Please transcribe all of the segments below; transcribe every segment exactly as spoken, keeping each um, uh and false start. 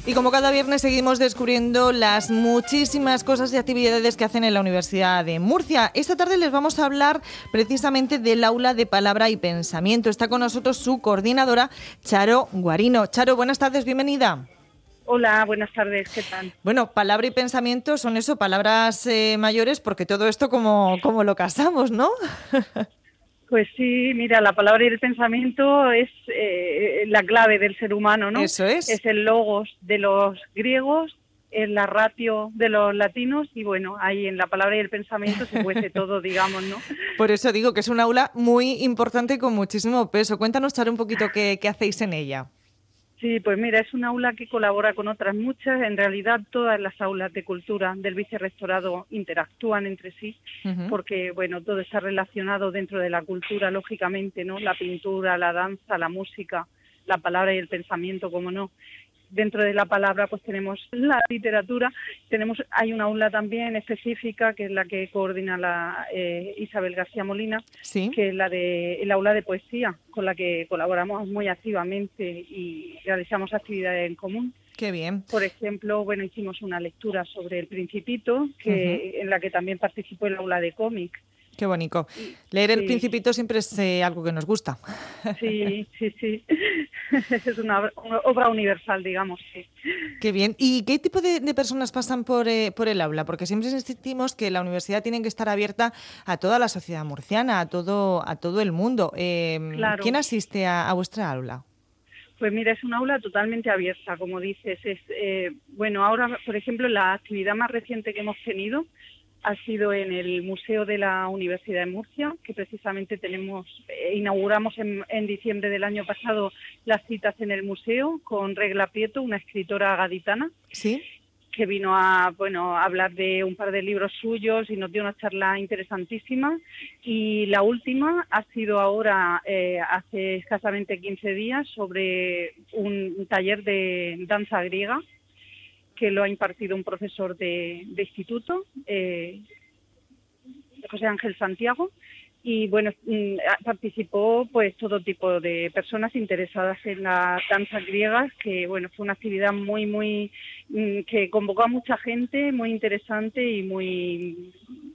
Y como cada viernes seguimos descubriendo las muchísimas cosas y actividades que hacen en la Universidad de Murcia. Esta tarde les vamos a hablar precisamente del aula de palabra y pensamiento. Está con nosotros su coordinadora, Charo Guarino. Charo, buenas tardes, bienvenida. Hola, buenas tardes, ¿qué tal? Bueno, palabra y pensamiento son eso, palabras eh, mayores, porque todo esto como, como lo casamos, ¿no? Pues sí, mira, la palabra y el pensamiento es eh, la clave del ser humano, ¿no? Eso es. Es el logos de los griegos, es la ratio de los latinos y bueno, ahí en la palabra y el pensamiento se cuece todo, digamos, ¿no? Por eso digo que es un aula muy importante y con muchísimo peso. Cuéntanos, Charo, un poquito qué, qué hacéis en ella. Sí, pues mira, es un aula que colabora con otras muchas. En realidad, todas las aulas de cultura del vicerrectorado interactúan entre sí, uh-huh. porque, bueno, todo está relacionado dentro de la cultura, lógicamente, ¿no? La pintura, la danza, la música, la palabra y el pensamiento, como no. Dentro de la palabra, pues tenemos la literatura, tenemos hay una aula también específica, que es la que coordina la eh, Isabel García Molina, ¿Sí? que es la de el aula de poesía, con la que colaboramos muy activamente y realizamos actividades en común. Qué bien. Por ejemplo, bueno, hicimos una lectura sobre El Principito, que uh-huh. en la que también participó el aula de cómic. Qué bonito. Leer El sí. Principito siempre es eh, algo que nos gusta. Sí, sí, sí. Es una obra, una obra universal, digamos. Sí. Qué bien. ¿Y qué tipo de, de personas pasan por, eh, por el aula? Porque siempre insistimos que la universidad tiene que estar abierta a toda la sociedad murciana, a todo, a todo el mundo. Eh, claro. ¿Quién asiste a, a vuestra aula? Pues mira, es una aula totalmente abierta, como dices. Es eh, bueno, ahora, por ejemplo, la actividad más reciente que hemos tenido ha sido en el Museo de la Universidad de Murcia, que precisamente tenemos eh, inauguramos en, en diciembre del año pasado las citas en el museo con Regla Prieto, una escritora gaditana, ¿sí? que vino a bueno a hablar de un par de libros suyos y nos dio una charla interesantísima. Y la última ha sido ahora, eh, hace escasamente quince días, sobre un, un taller de danza griega, que lo ha impartido un profesor de, de instituto, eh, José Ángel Santiago, y bueno, participó pues todo tipo de personas interesadas en las danzas griegas, que bueno, fue una actividad muy, muy, que convocó a mucha gente, muy interesante y muy,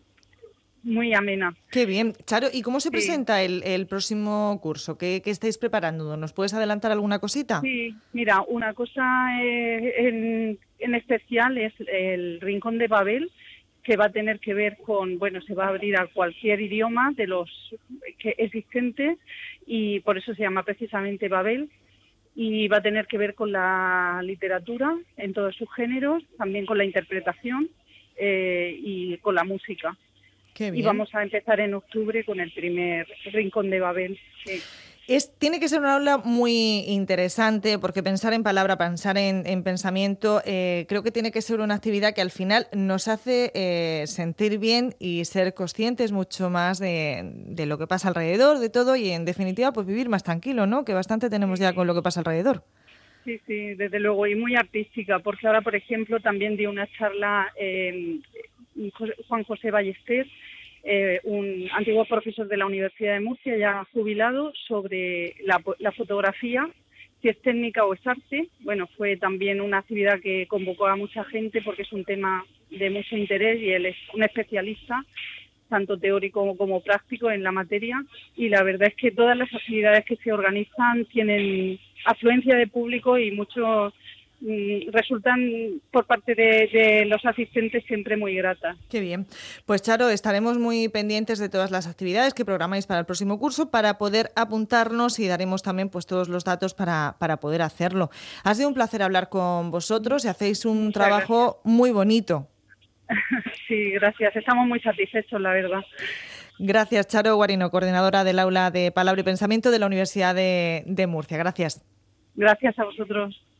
muy amena. Qué bien. Charo, ¿y cómo se sí. presenta el, el próximo curso? ¿Qué, ¿Qué estáis preparando? ¿Nos puedes adelantar alguna cosita? Sí, mira, una cosa eh, en, en especial es el Rincón de Babel, que va a tener que ver con, bueno, se va a abrir a cualquier idioma de los que existentes y por eso se llama precisamente Babel, y va a tener que ver con la literatura en todos sus géneros, también con la interpretación eh, y con la música. Qué bien. Y vamos a empezar en octubre con el primer Rincón de Babel. Sí. Es, tiene que ser una aula muy interesante porque pensar en palabra, pensar en, en pensamiento, eh, creo que tiene que ser una actividad que al final nos hace eh, sentir bien y ser conscientes mucho más de, de lo que pasa alrededor, de todo y en definitiva pues vivir más tranquilo, ¿no? Que bastante tenemos ya con lo que pasa alrededor. Sí, sí, desde luego, y muy artística, porque ahora, por ejemplo, también dio una charla eh, Juan José Ballester, Eh, un antiguo profesor de la Universidad de Murcia, ya jubilado, sobre la, la fotografía, si es técnica o es arte. Bueno, fue también una actividad que convocó a mucha gente porque es un tema de mucho interés y él es un especialista, tanto teórico como, como práctico en la materia, y la verdad es que todas las actividades que se organizan tienen afluencia de público y muchos resultan por parte de, de los asistentes siempre muy gratas. Qué bien. Pues Charo, estaremos muy pendientes de todas las actividades que programáis para el próximo curso para poder apuntarnos y daremos también pues todos los datos para, para poder hacerlo. Ha sido un placer hablar con vosotros y hacéis un Muchas trabajo gracias. Muy bonito. Sí, gracias. Estamos muy satisfechos, la verdad. Gracias, Charo Guarino, coordinadora del aula de Palabra y Pensamiento de la Universidad de, de Murcia. Gracias. Gracias a vosotros.